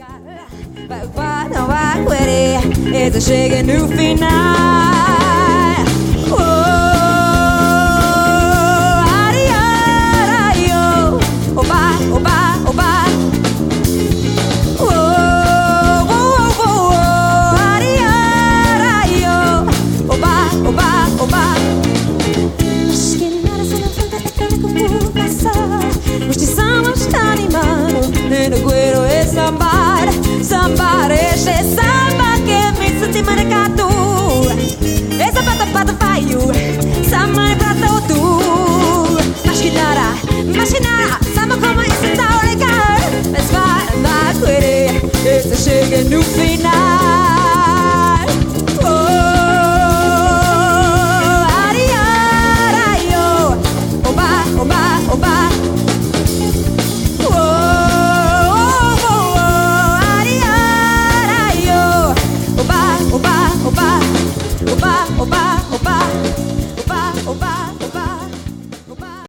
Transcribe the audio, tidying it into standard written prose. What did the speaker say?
It's a shaking new final. Oh, adio, adio. Oba, oba, oba. Oh, oh, oh, oh. Adio, adio. Oba, oba, oba. Acho que ele era só na frente da cara como passar. Mas te somos animados. Nem o guero é sambar. Sambar é samba que me senti marcado. Essa pata paio. Sama é prato tu. Machinara. Sama como isso tá legal. Mas vai na querer. Esse chega no final.